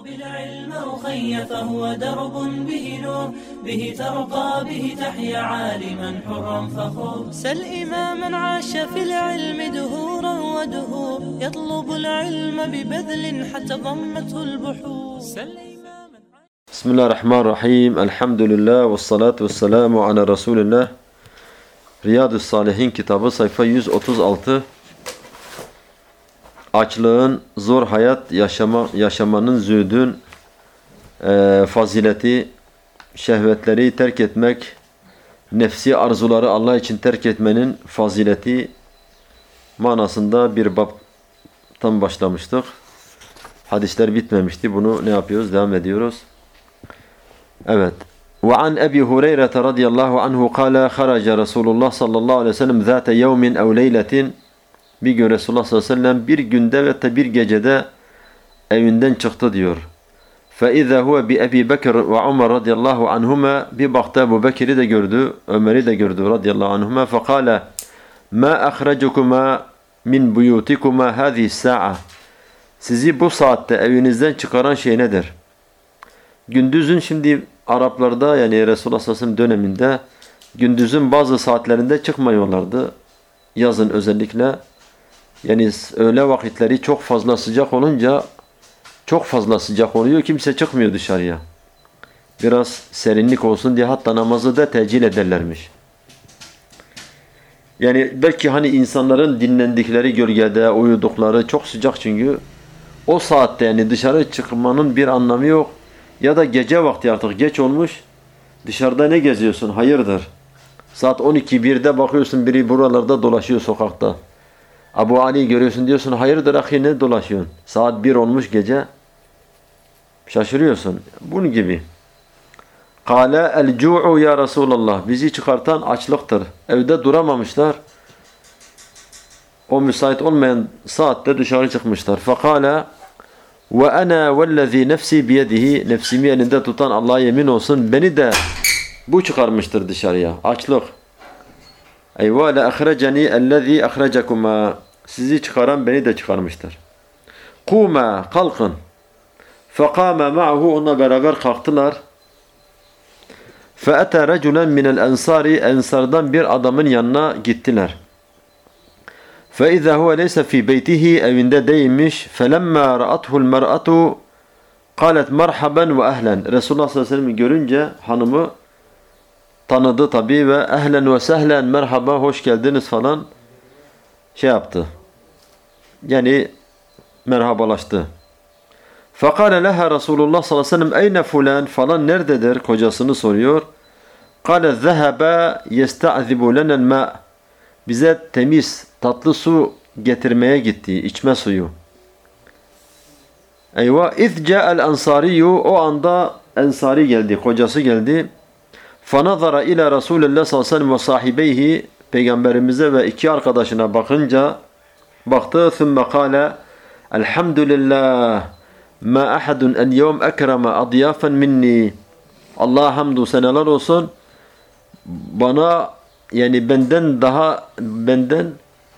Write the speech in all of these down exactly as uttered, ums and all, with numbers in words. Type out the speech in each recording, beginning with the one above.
بالعلم أخي فهو درب به نور به ترقى به تحيا عالما حرا فخور سل إماما عاش في العلم دهورا ودهور يطلب العلم ببذل حتى ضمته البحور سل إماما بسم الله الرحمن الرحيم الحمد لله والصلاة والسلام على رسول الله Riyad-ı Salihin kitabı sayfa yüz otuz altı. Açlığın, zor hayat yaşama, yaşamanın, zühdün e, fazileti, şehvetleri terk etmek, nefsi arzuları Allah için terk etmenin fazileti manasında bir babtan başlamıştık. Hadisler bitmemişti. Bunu ne yapıyoruz? Devam ediyoruz. Evet. وعن أبي هريرة رضي الله عنه قال خرج رسول الله صلى الله عليه وسلم ذات يوم أو ليلة bir gün Resulullah sallallahu aleyhi ve sellem bir günde ve de bir gecede evinden çıktı diyor. فَإِذَا هُوَ بِأَبِي بَكْرٍ وَعُمَرْ رَضِيَ اللّٰهُ عَنْهُمَا Bir baktı Ebu Bekir'i de gördü, Ömer'i de gördü radıyallahu anhuma. فَقَالَ مَا أَخْرَجُكُمَا مِنْ بُيُوتِكُمَا هَذِهِ السَّاعَةِ Sizi bu saatte evinizden çıkaran şey nedir? Gündüzün şimdi Araplarda yani Resulullah sallallahu aleyhi ve sellem döneminde gündüzün bazı saatlerinde çıkmıyorlardı. Yazın özellikle. Yani öğle vakitleri çok fazla sıcak olunca çok fazla sıcak oluyor. Kimse çıkmıyor dışarıya. Biraz serinlik olsun diye hatta namazı da tecil ederlermiş. Yani belki hani insanların dinlendikleri gölgede uyudukları çok sıcak çünkü o saatte yani dışarı çıkmanın bir anlamı yok. Ya da gece vakti artık geç olmuş. Dışarıda ne geziyorsun? Hayırdır? Saat on iki birde bakıyorsun biri buralarda dolaşıyor sokakta. Abu Ali görüyorsun diyorsun hayırdır ahi ne dolaşıyorsun? Saat bir olmuş gece. Şaşırıyorsun. Bunun gibi. Kâle el-cu'u ya Resulallah. Bizi çıkartan açlıktır. Evde duramamışlar. O müsait olmayan saatte dışarı çıkmışlar. Fekâle ve ana vellezî nefsî biyedihi nefsimi elinde tutan Allah'a yemin olsun beni de bu çıkarmıştır dışarıya. Açlık. Eyvâ le ahreceni ellezî ahrecekuma sizi çıkaran beni de çıkarmıştır. Kûmâ kalkın. Fekâme ma'hu onunla beraber kalktılar. Fe'ete reculen minel ensari ensardan bir adamın yanına gittiler. فَاِذَا هُوَ لَيْسَ ف۪ي بَيْتِهِ evinde değilmiş. فَلَمَّا رَأَتْهُ الْمَرْأَةُ قَالَتْ مَرْحَبًا وَأَهْلًا Resulullah sallallahu aleyhi ve sellem'i görünce hanımı tanıdı tabi ve ehlen ve sehlen merhaba hoş geldiniz falan şey yaptı. Yani merhabalaştı. فَقَالَ لَهَا Resulullah sallallahu aleyhi ve sellem اَيْنَ فُلَانْ falan nerededir? Kocasını soruyor. قَالَ ذَهَبَا يَسْتَعْذِبُ لَنَا الْمَاءِ Bize temiz, tatlı su getirmeye gitti, içme suyu. Eyvah, اِذْ جَاءَ الْاَنْصَارِيُّ O anda Ensari geldi, kocası geldi. فَنَظَرَ اِلَى رَسُولِ اللّٰهِ sallallahu aleyhi ve sellem وَصَاحِبَيْهِ Peygamberimize ve iki arkadaşına bakınca, baktı, ثُمَّ قَالَ الْحَمْدُ لِلّٰهِ مَا أَحَدٌ اَنْ يَوْمْ اَكْرَمَ اَضْيَافًا minni Allah'a hamdü seneler olsun. Bana yani benden daha benden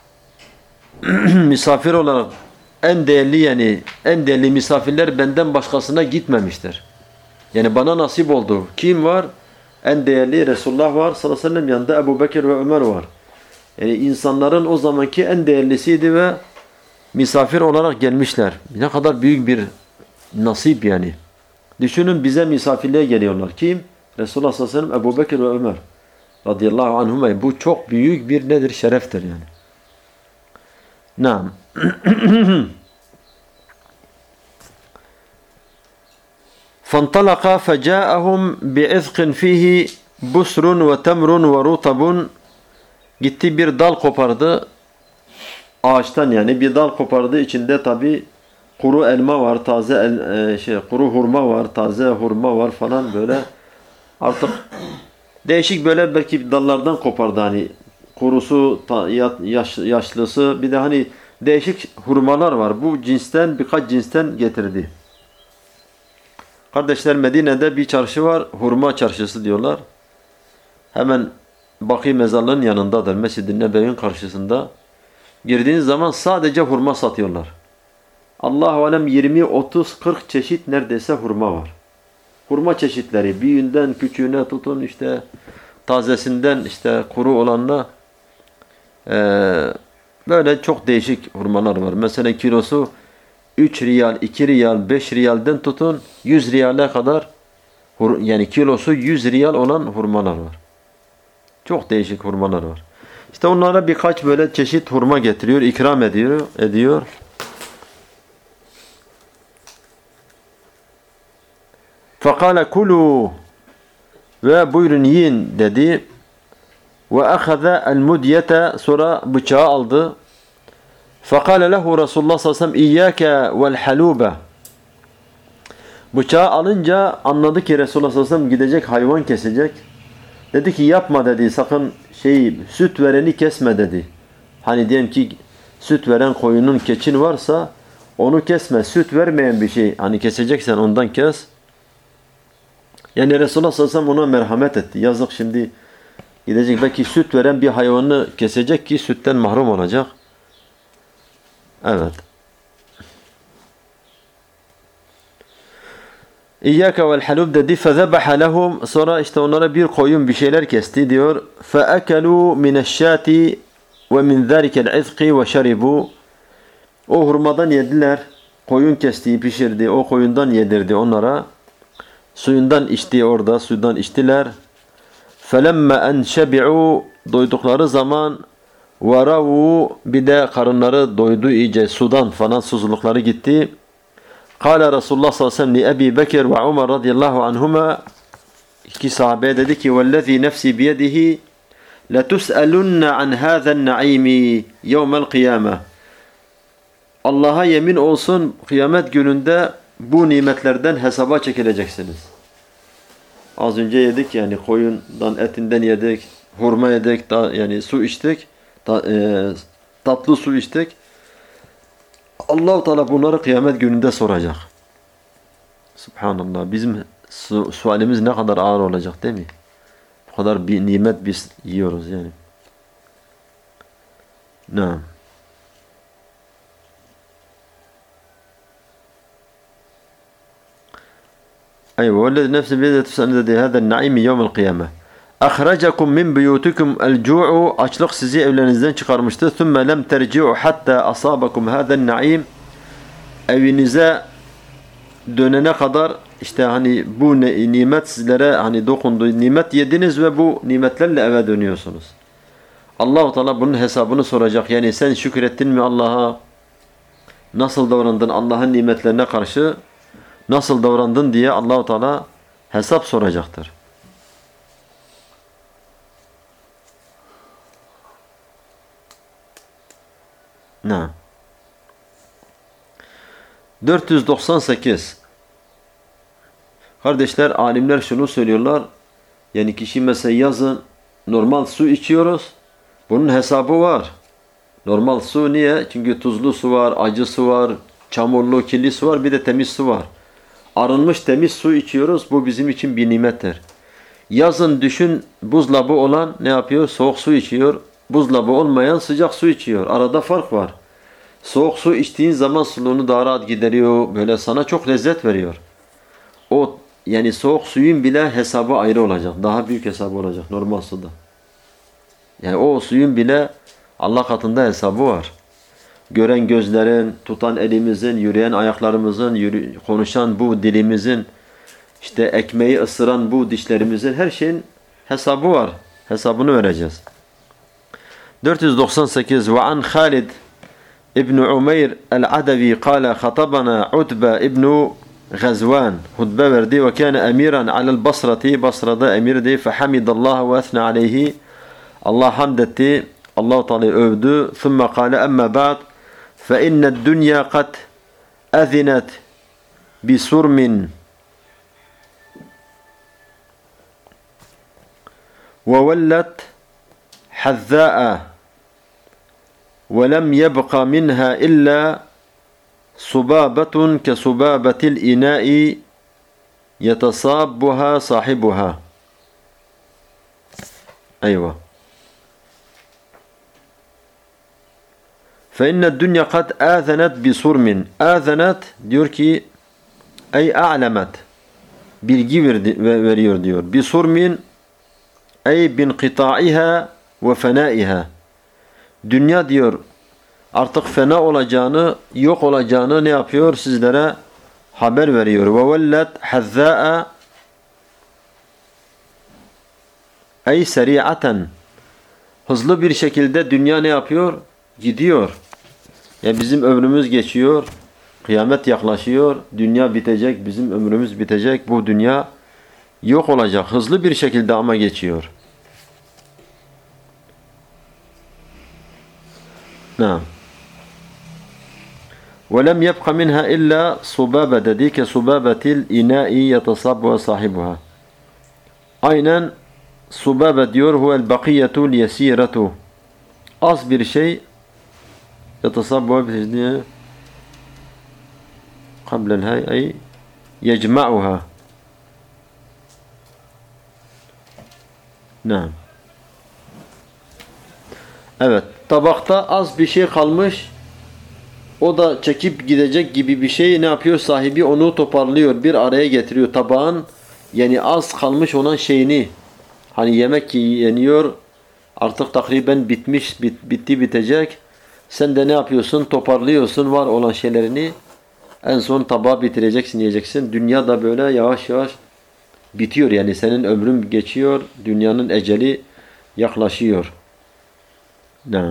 misafir olarak en değerli yani en değerli misafirler benden başkasına gitmemiştir. Yani bana nasip oldu. Kim var? En değerli Resulullah var sallallahu aleyhi ve sellem yanında Ebu Bekir ve Ömer var. Yani insanların o zamanki en değerlisiydi ve misafir olarak gelmişler. Ne kadar büyük bir nasip yani. Düşünün bize misafirliğe geliyorlar. Kim? Resulullah sallallahu aleyhi ve sellem, Ebu Bekir ve Ömer radıyallahu anhuma. Bu çok büyük bir nedir? Şereftir yani. Naam. فَانْطَلَقَا فَجَاءَهُمْ بِعِذْقٍ ف۪يهِ بُسْرٌ وَتَمْرٌ وَرُوطَبٌ Gitti bir dal kopardı. Ağaçtan yani bir dal kopardı. İçinde tabi kuru elma var, taze el, şey kuru hurma var, taze hurma var falan böyle. Artık değişik böyle belki dallardan kopardı hani kurusu, yaş, yaşlısı bir de hani değişik hurmalar var. Bu cinsten birkaç cinsten getirdi. Kardeşler Medine'de bir çarşı var. Hurma çarşısı diyorlar. Hemen Baki mezarlığının yanındadır. Mescid-i Nebevi'nin karşısında. Girdiğiniz zaman sadece hurma satıyorlar. Allah-u Alem yirmi, otuz, kırk çeşit neredeyse hurma var. Hurma çeşitleri büyüğünden küçüğüne tutun işte tazesinden işte kuru olanla ee, böyle çok değişik hurmalar var. Mesela kilosu üç riyal, iki riyal, beş riyalden tutun yüz riyale kadar yani kilosu yüz riyal olan hurmalar var. Çok değişik hurmalar var. İşte onlara birkaç böyle çeşit hurma getiriyor, ikram ediyor, ediyor. Fakale kulu ve buyurun yiyin dedi. Ve ahaza el mudyete sonra bıçağı aldı. Fakale lehu Resulullah sallallahu aleyhi ve sellem iyyake vel halube. Bıçağı alınca anladı ki Resulullah sallallahu aleyhi ve sellem gidecek hayvan kesecek. Dedi ki yapma dedi, sakın şey süt vereni kesme dedi. Hani diyelim ki süt veren koyunun keçin varsa onu kesme. Süt vermeyen bir şey hani keseceksen ondan kes. Yani Resulullah sallallahu aleyhi ve sellem ona merhamet etti. Yazık şimdi gidecek belki süt veren bir hayvanı kesecek ki sütten mahrum olacak. Evet. İyyâke vel halûb dedi. Fezebaha lehum. Sonra işte onlara bir koyun bir şeyler kesti diyor. Feekelû mineşşâti ve min zâlikel izqi ve şeribû. O hurmadan yediler. Koyun kestiği pişirdi. O koyundan yedirdi onlara. Suyundan içti orada. Suyundan içtiler. Felemme en şebi'û. Doydukları zaman وَرَوُوا bir de karınları doydu iyice sudan falan susuzlukları gitti. Kâle Resulullah sallallahu aleyhi ve sellem li Ebi Bekir ve Umar radıyallahu anhuma iki sahabeye dedi ki وَالَّذ۪ي نَفْسِي بِيَدِهِ لَتُسْأَلُنَّ عَنْ هَذَا النَّعِيمِ يَوْمَ الْقِيَامَةِ Allah'a yemin olsun kıyamet gününde bu nimetlerden hesaba çekileceksiniz. Az önce yedik yani koyundan etinden yedik, hurma yedik, da, yani su içtik. Ta, e, tatlı su içtik. Allah-u Teala bunları kıyamet gününde soracak. Subhanallah. Bizim su, sualimiz ne kadar ağır olacak değil mi? Bu kadar bir nimet biz yiyoruz yani. Naam. Eyvah. Vellezî nefsi biyedihi tus'alûne hâzâ n-naîmi yevmel kıyâmeh. Akhrajakum min buyutikum el-cu'u açlık sizi evlerinizden çıkarmıştı. Thumma lem terci'u hatta asabakum hâzâ n-naîm. Evinize dönene kadar işte hani bu nimet sizlere hani dokundu. Nimet yediniz ve bu nimetlerle eve dönüyorsunuz. Allah-u Teala bunun hesabını soracak. Yani sen şükrettin mi Allah'a? Nasıl davrandın Allah'ın nimetlerine karşı? Nasıl davrandın diye Allah-u Teala hesap soracaktır. Ne? dört yüz doksan sekiz. Kardeşler, alimler şunu söylüyorlar. Yani kişi mesela yazın normal su içiyoruz. Bunun hesabı var. Normal su niye? Çünkü tuzlu su var, acı su var, çamurlu, kirli su var, bir de temiz su var. Arınmış temiz su içiyoruz. Bu bizim için bir nimettir. Yazın düşün buzdolabı olan ne yapıyor? Soğuk su içiyor. Buzdolabı olmayan sıcak su içiyor. Arada fark var. Soğuk su içtiğin zaman suluğunu daha rahat gideriyor. Böyle sana çok lezzet veriyor. O yani soğuk suyun bile hesabı ayrı olacak. Daha büyük hesabı olacak normal suda. Yani o suyun bile Allah katında hesabı var. Gören gözlerin, tutan elimizin, yürüyen ayaklarımızın, yürü, konuşan bu dilimizin, işte ekmeği ısıran bu dişlerimizin her şeyin hesabı var. Hesabını vereceğiz. dört yüz doksan sekiz ve an Halid İbn Umeyr el-Adavi kâle hatabana Utbe İbn Gazvan hutbe verdi ve kâne emiran alel Basrati Basra'da emirdi fehamidallah ve esna aleyhi Allah hamd etti Allah-u Teala'yı övdü thumma kâle emme ba'd fe inned dünya kad ezinet bisurmin ve vellet hazzâ'a وَلَمْ يَبْقَ مِنْهَا إِلَّا صُبَابَةٌ كَصُبَابَةِ الْإِنَاءِ يَتَصَابُّهَا صَاحِبُهَا أيوة فَاِنَّ الدُّنْيَا قَدْ آذَنَتْ بِصُرْمٍ آذَنَتْ diyor ki ey a'lemet bilgi verdi, veriyor diyor. بِصُرْمٍ ey binqita'iha ve fenaiha. Dünya diyor artık fena olacağını, yok olacağını ne yapıyor? Sizlere haber veriyor. وَوَلَّتْ حَذَّاءَ ey seri'aten. Hızlı bir şekilde dünya ne yapıyor? Gidiyor. Ya bizim ömrümüz geçiyor. Kıyamet yaklaşıyor. Dünya bitecek. Bizim ömrümüz bitecek. Bu dünya yok olacak. Hızlı bir şekilde ama geçiyor. Naam. وَلَمْ يَبْقَ مِنْهَا إِلَّا صُبَابَ dedi ki صُبَابَةِ الْاِنَاءِ يَتَصَبُّهَ صَاحِبُهَا. Aynen subabe diyor huvel bakiyetul yesiretu. Az bir şey yatasabbuha bi'iznihi qabla'l hay ay yecma'uha. Naam. Evet, tabakta az bir şey kalmış. O da çekip gidecek gibi bir şey ne yapıyor? Sahibi onu toparlıyor, bir araya getiriyor. Tabağın yani az kalmış olan şeyini, hani yemek yeniyor, artık takriben bitmiş, bit, bitti bitecek. Sen de ne yapıyorsun? Toparlıyorsun var olan şeylerini. En son tabağı bitireceksin, yiyeceksin. Dünya da böyle yavaş yavaş bitiyor. Yani senin ömrün geçiyor, dünyanın eceli yaklaşıyor. Naam.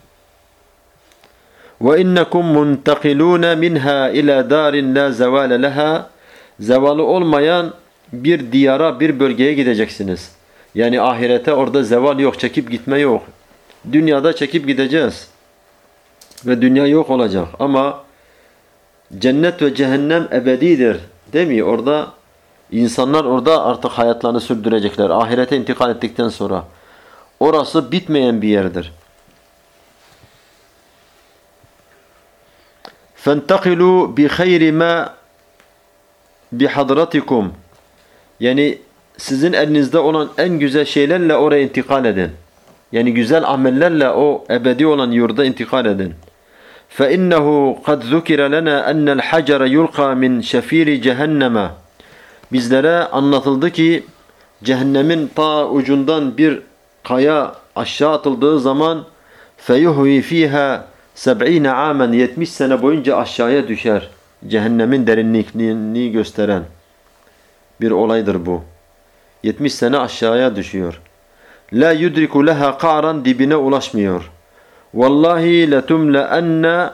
وَاِنَّكُمْ مُنْتَقِلُونَ مِنْهَا اِلَى دَارٍ لَا زَوَالَ لَهَا. Zevalı olmayan bir diyara, bir bölgeye gideceksiniz. Yani ahirete orada zeval yok, çekip gitme yok. Dünyada çekip gideceğiz. Ve dünya yok olacak. Ama cennet ve cehennem ebedidir. Değil mi? Orada insanlar orada artık hayatlarını sürdürecekler. Ahirete intikal ettikten sonra. Orası bitmeyen bir yerdir. فَانْتَقِلُوا بِخَيْرِ مَا بِحَضْرَتِكُمْ. Yani sizin elinizde olan en güzel şeylerle oraya intikal edin. Yani güzel amellerle o ebedi olan yurda intikal edin. فَاِنَّهُ قَدْ ذُكِرَ لَنَا اَنَّ الْحَجَرَ يُلْقَى مِنْ شَف۪يرِ cehenneme. Bizlere anlatıldı ki cehennemin ta ucundan bir kaya aşağı atıldığı zaman فَيُهْوِي ف۪يهَا seb'ine amen yetmiş sene boyunca aşağıya düşer. Cehennemin derinliğini gösteren bir olaydır bu. yetmiş sene aşağıya düşüyor. La yudriku leha qa'ran dibine ulaşmıyor. Vallahi letumle'enne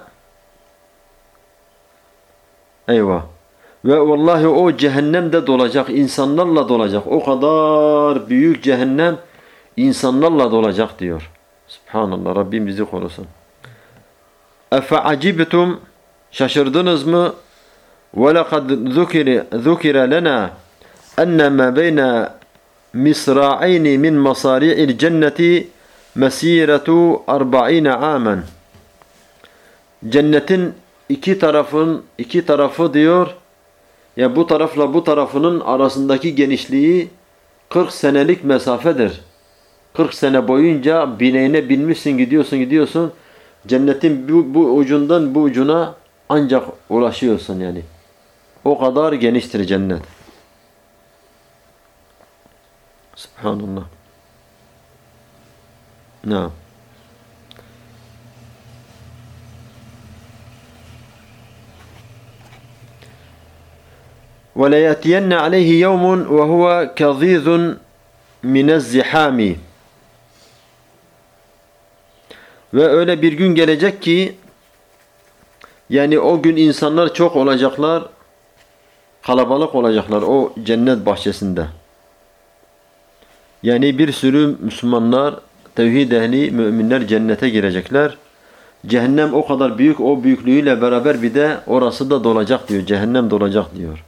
eyvah. Ve vallahi o cehennemde dolacak, insanlarla dolacak. O kadar büyük cehennem insanlarla dolacak diyor. Subhanallah, Rabbim bizi korusun. اَفَعَجِبْتُمْ şaşırdınız mı? وَلَقَدْ ذُكِرَ ذُكِرَ لَنَا اَنَّ مَا بَيْنَ مِصْرَعَيْنِ مِنْ مَصَارِعِ الْجَنَّةِ مَسِيرَةُ أَرْبَعِينَ عَامًا. Cennetin iki tarafın iki tarafı diyor ya bu tarafla bu tarafının arasındaki genişliği kırk senelik mesafedir. kırk sene boyunca bineğine binmişsin, gidiyorsun gidiyorsun. Cennetin bu, bu ucundan bu ucuna ancak ulaşıyorsun yani. O kadar geniştir cennet. Subhanallah. Ne? وَلَيَأْتِيَنَّ عَلَيْهِ يَوْمٌ وَهُوَ كَظِيظٌ مِنَ الزِّحَامِ. Ve öyle bir gün gelecek ki yani o gün insanlar çok olacaklar, kalabalık olacaklar o cennet bahçesinde. Yani bir sürü Müslümanlar, tevhid ehli, müminler cennete girecekler. Cehennem o kadar büyük, o büyüklüğüyle beraber bir de orası da dolacak diyor. Cehennem dolacak diyor.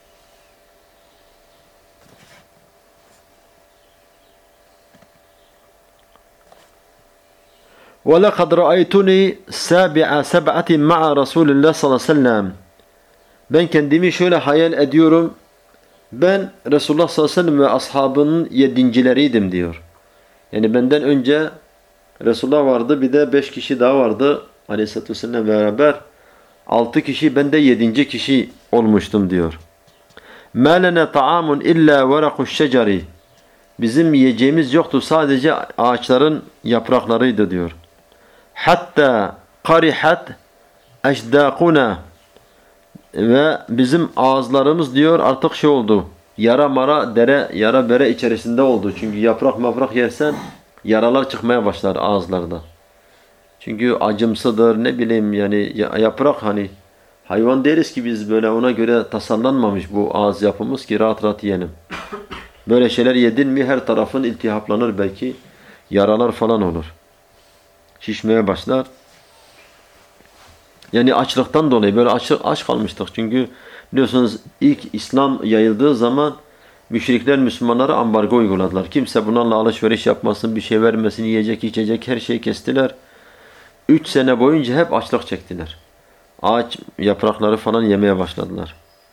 وَلَقَدْ رَأَيْتُنِي سَابِعَ سَبْعَةٍ مَعَ رَسُولِ اللّٰهِ sallallahu aleyhi ve sellem. Ben kendimi şöyle hayal ediyorum. Ben Resulullah sallallahu aleyhi ve sellem ve ashabının yedincileriydim diyor. Yani benden önce Resulullah vardı, bir de beş kişi daha vardı. Aleyhisselatü Vesselam'la beraber altı kişi, ben de yedinci kişi olmuştum diyor. مَا لَنَا طَعَامٌ اِلَّا وَرَقُ الشَّجَرِ Bizim yiyeceğimiz yoktu, sadece ağaçların yapraklarıydı diyor. Hatta qarihat eşdaquna ve bizim ağızlarımız diyor artık şey oldu. Yara mara dere yara bere içerisinde oldu. Çünkü yaprak mafrak yersen yaralar çıkmaya başlar ağızlarda. Çünkü acımsıdır, ne bileyim yani yaprak, hani hayvan değiliz ki biz, böyle ona göre tasarlanmamış bu ağız yapımız ki rahat rahat yiyelim. Böyle şeyler yedin mi her tarafın iltihaplanır, belki yaralar falan olur. Şişmeye başlar. Yani açlıktan dolayı böyle aç, aç kalmıştık. Çünkü biliyorsunuz ilk İslam yayıldığı zaman müşrikler Müslümanlara ambargo uyguladılar. Kimse bunlarla alışveriş yapmasın, bir şey vermesin, yiyecek içecek her şeyi kestiler. Üç sene boyunca hep açlık çektiler. Ağaç yaprakları falan yemeye başladılar.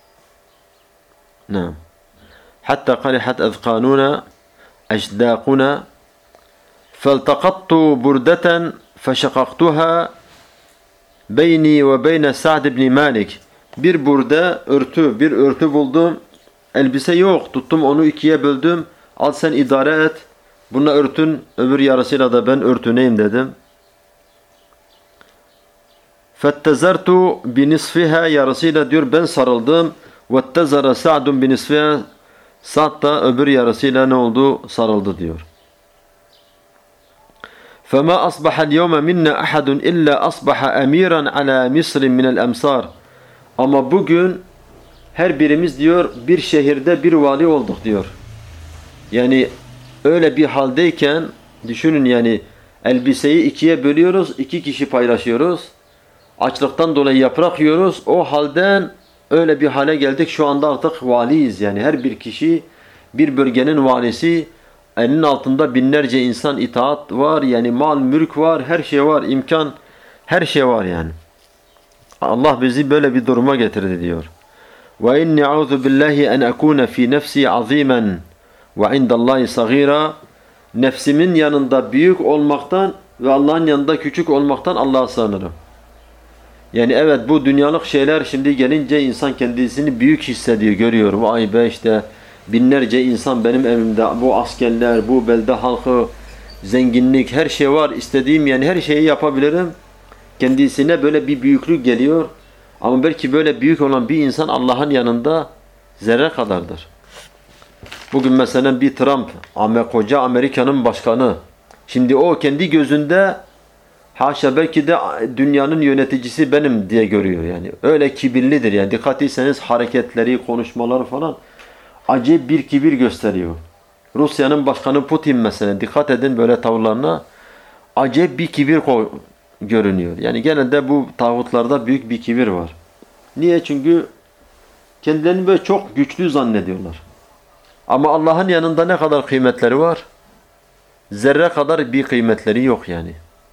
Ne? Hatta qalihat azqanuna eşdaquna فَالْتَقَطْتُ بُرْدَةً فَشَقَقْتُهَا beyni ve beyne Sa'd ibn Malik. Bir burada örtü, bir örtü buldum. Elbise yok. Tuttum onu ikiye böldüm. Al sen idare et. Buna örtün, öbür yarısıyla da ben örtüneyim dedim. فَاتَّزَرْتُ بِنِصْفِهَا Yarısıyla diyor ben sarıldım. وَاتَّزَرَ سَعْدٌ بِنِصْفِهَا Sa'd da öbür yarısıyla ne oldu? Sarıldı diyor. فَمَا أَصْبَحَ الْيَوْمَ مِنَّا أَحَدٌ إِلَّا أَصْبَحَ أَمِيرًا عَلَى مِصْرٍ مِنَ الْأَمْصَارِ Ama bugün her birimiz diyor bir şehirde bir vali olduk diyor. Yani öyle bir haldeyken düşünün, yani elbiseyi ikiye bölüyoruz, iki kişi paylaşıyoruz. Açlıktan dolayı yaprak yiyoruz. O halden öyle bir hale geldik, şu anda artık valiyiz. Yani her bir kişi bir bölgenin valisi. Elinin altında binlerce insan, itaat var, yani mal, mülk var, her şey var, imkan, her şey var yani. Allah bizi böyle bir duruma getirdi diyor. Ve inni a'udhu billahi en akuna fi nefsi azimen ve indallahi sagira. Nefsimin yanında büyük olmaktan ve Allah'ın yanında küçük olmaktan Allah'a sığınırım. Yani evet, bu dünyalık şeyler şimdi gelince insan kendisini büyük hissediyor, görüyor. Vay be, işte binlerce insan benim evimde, bu askerler, bu belde halkı, zenginlik, her şey var. İstediğim yani her şeyi yapabilirim. Kendisine böyle bir büyüklük geliyor. Ama belki böyle büyük olan bir insan Allah'ın yanında zerre kadardır. Bugün mesela bir Trump, koca Amerika'nın başkanı. Şimdi o kendi gözünde haşa belki de dünyanın yöneticisi benim diye görüyor yani. Öyle kibirlidir yani. Dikkat etseniz hareketleri, konuşmaları falan acayip bir kibir gösteriyor. Rusya'nın başkanı Putin mesela, dikkat edin böyle tavırlarına, acayip bir kibir görünüyor. Yani genelde bu tağutlarda büyük bir kibir var. Niye? Çünkü kendilerini böyle çok güçlü zannediyorlar. Ama Allah'ın yanında ne kadar kıymetleri var? Zerre kadar bir kıymetleri yok yani.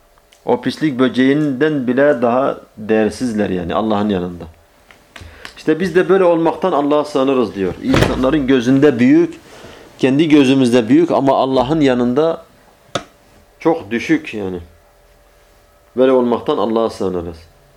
O pislik böceğinden bile daha değersizler yani Allah'ın yanında. İşte biz de böyle olmaktan Allah'a sığınırız diyor. İnsanların gözünde büyük, kendi gözümüzde büyük ama Allah'ın yanında çok düşük yani. Böyle olmaktan Allah'a sığınırız.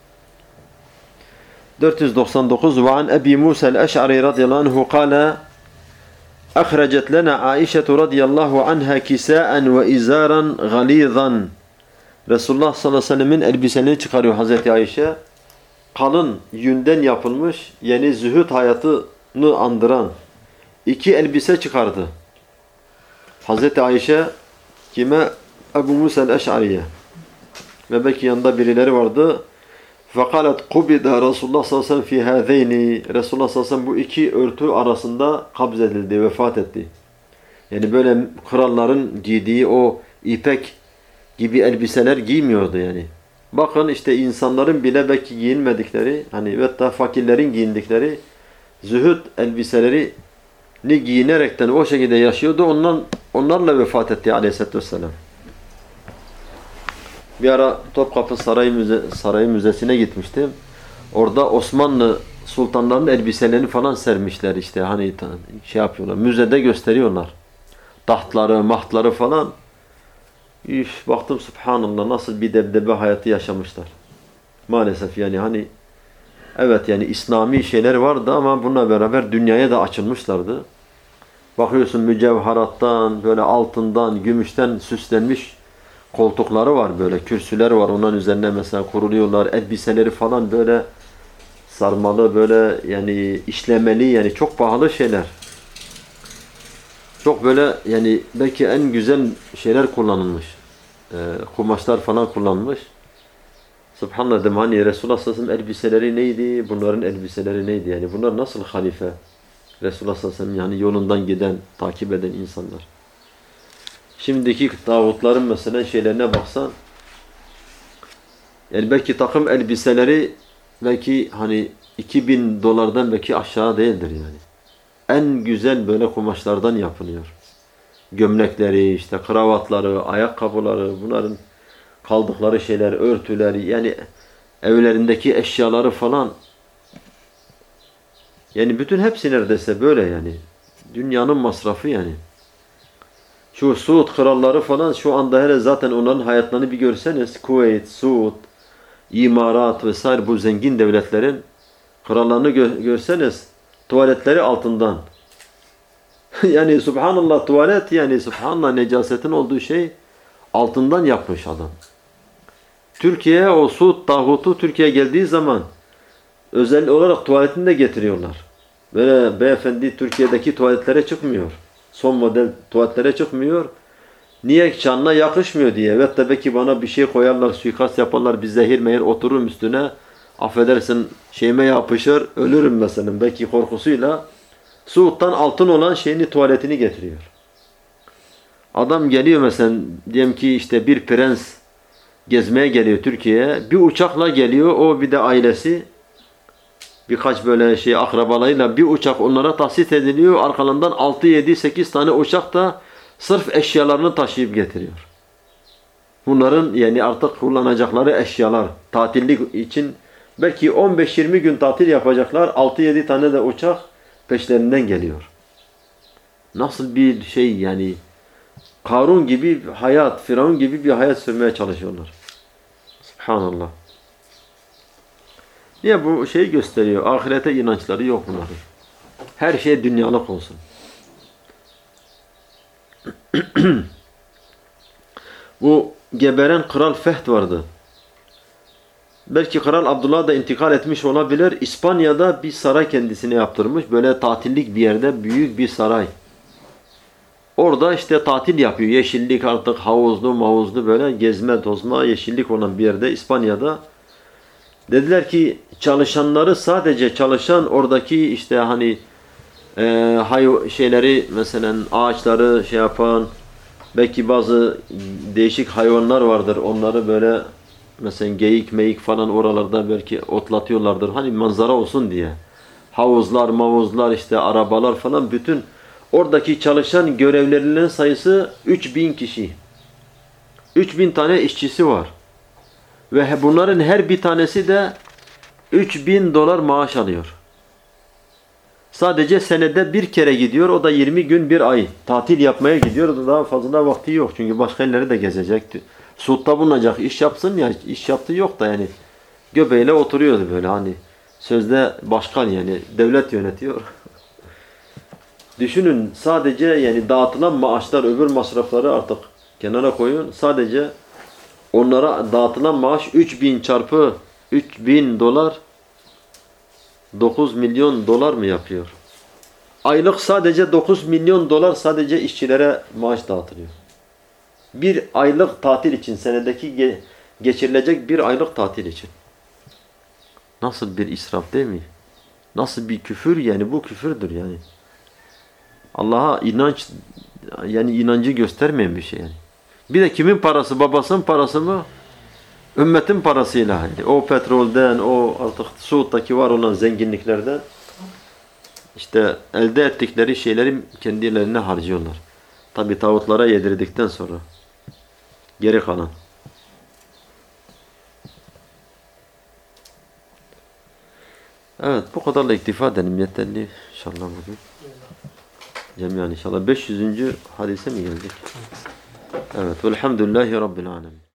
dört yüz doksan dokuz ve an Ebi Musa el-Eş'ari radıyallahu anhu kâle أخرجت لنا عائشة رضي الله عنها كساء وإزارا غليظا Resulullah sallallahu aleyhi ve sellemin elbiselerini çıkarıyor Hazreti Ayşe. Kalın yünden yapılmış, yani zühd hayatını andıran iki elbise çıkardı. Hazreti Ayşe kime? Ebu Musa el-Eş'ariye. Ve belki yanında birileri vardı. فَقَالَتْ قُبِدَ Resulullah sallallahu aleyhi ve sellem فِي هَذَيْنِ Resulullah sallallahu aleyhi ve sellem bu iki örtü arasında kabzedildi, vefat etti. Yani böyle kralların giydiği o ipek gibi elbiseler giymiyordu yani. Bakın işte insanların bile belki giyinmedikleri, hani ve hatta fakirlerin giyindikleri zühd elbiselerini giyinerekten o şekilde yaşıyordu. Ondan, onlarla vefat etti aleyhissalatü vesselam. Bir ara Topkapı Sarayı, Müze, Sarayı Müzesi'ne gitmiştim. Orada Osmanlı sultanlarının elbiselerini falan sermişler işte, hani şey yapıyorlar, müzede gösteriyorlar. Tahtları, mahtları falan. Üf, baktım subhanallah nasıl bir debdebe hayatı yaşamışlar. Maalesef yani hani evet yani İslami şeyler vardı ama bununla beraber dünyaya da açılmışlardı. Bakıyorsun mücevherattan, böyle altından, gümüşten süslenmiş koltukları var böyle, kürsüler var. Onların üzerine mesela kuruluyorlar. Elbiseleri falan böyle sarmalı, böyle yani işlemeli, yani çok pahalı şeyler. Çok böyle yani belki en güzel şeyler kullanılmış. Ee, kumaşlar falan kullanılmış. Subhanallah dedim, hani Resulullah sallallahu aleyhi ve sellem elbiseleri neydi? Bunların elbiseleri neydi? Yani bunlar nasıl halife? Resulullah sallallahu aleyhi ve sellem yani yolundan giden, takip eden insanlar. Şimdiki tağutların mesela şeylerine baksan, yani belki takım elbiseleri belki hani iki bin dolardan belki aşağı değildir yani. En güzel böyle kumaşlardan yapılıyor. Gömlekleri, işte kravatları, ayakkabıları, bunların kaldıkları şeyler, örtüleri, yani evlerindeki eşyaları falan. Yani bütün hepsi neredeyse böyle yani. Dünyanın masrafı yani. Şu Suud kralları falan şu anda hele zaten onların hayatlarını bir görseniz, Kuveyt, Suud, İmarat vesaire bu zengin devletlerin krallarını gö görseniz tuvaletleri altından. Yani subhanallah, tuvalet yani subhanallah necasetin olduğu şey altından yapmış adam. Türkiye'ye o Suud tağutu Türkiye'ye geldiği zaman özel olarak tuvaletini de getiriyorlar. Böyle beyefendi Türkiye'deki tuvaletlere çıkmıyor. Son model tuvaletlere çıkmıyor. Niye? Canına yakışmıyor diye. Evet tabii ki bana bir şey koyarlar, suikast yaparlar, bir zehir mehir otururum üstüne. Affedersin şeyime yapışır, ölürüm mesela. Belki korkusuyla Suud'dan altın olan şeyini, tuvaletini getiriyor. Adam geliyor mesela, diyelim ki işte bir prens gezmeye geliyor Türkiye'ye. Bir uçakla geliyor, o bir de ailesi. Birkaç böyle şey akrabalarıyla bir uçak onlara tahsis ediliyor. Arkalarından altı yedi sekiz tane uçak da sırf eşyalarını taşıyıp getiriyor. Bunların yani artık kullanacakları eşyalar, tatillik için belki on beş yirmi gün tatil yapacaklar. altı yedi tane de uçak peşlerinden geliyor. Nasıl bir şey yani, Karun gibi hayat, Firavun gibi bir hayat sürmeye çalışıyorlar. Subhanallah. Niye bu şeyi gösteriyor? Ahirete inançları yok bunların. Her şey dünyalık olsun. Bu geberen Kral Fehd vardı. Belki Kral Abdullah da intikal etmiş olabilir. İspanya'da bir saray kendisine yaptırmış. Böyle tatillik bir yerde büyük bir saray. Orada işte tatil yapıyor. Yeşillik artık, havuzlu mavuzlu böyle gezme tozma yeşillik olan bir yerde İspanya'da. Dediler ki çalışanları, sadece çalışan oradaki işte hani e, hay şeyleri mesela ağaçları şey yapan, belki bazı değişik hayvanlar vardır, onları böyle mesela geyik meyik falan oralarda belki otlatıyorlardır hani manzara olsun diye. Havuzlar mavuzlar işte arabalar falan, bütün oradaki çalışan görevlilerin sayısı üç bin kişi. üç bin tane işçisi var. Ve bunların her bir tanesi de üç bin dolar maaş alıyor. Sadece senede bir kere gidiyor. O da yirmi gün bir ay tatil yapmaya gidiyor. Daha fazla vakti yok. Çünkü başka yerleri de gezecekti. Suud'da bulunacak. İş yapsın ya. İş yaptığı yok da yani. Göbeğiyle oturuyordu böyle hani. Sözde başkan yani. Devlet yönetiyor. Düşünün sadece yani dağıtılan maaşlar, öbür masrafları artık kenara koyun. Sadece onlara dağıtılan maaş üç bin çarpı üç bin dolar dokuz milyon dolar mı yapıyor? Aylık sadece dokuz milyon dolar sadece işçilere maaş dağıtılıyor. Bir aylık tatil için, senedeki ge geçirilecek bir aylık tatil için. Nasıl bir israf değil mi? Nasıl bir küfür yani, bu küfürdür yani. Allah'a inanç yani inancı göstermeyen bir şey yani. Bir de kimin parası? Babasının parası mı? Ümmetin parasıyla hani. O petrolden, o artık Suud'daki var olan zenginliklerden işte elde ettikleri şeyleri kendilerine harcıyorlar. Tabi tağutlara yedirdikten sonra geri kalan. Evet, bu kadarla iktifa edelim yeterli inşallah bugün. Cemiyan inşallah beş yüzüncü hadise mi geldik? Evet. Velhamdülillahi Rabbil alemin.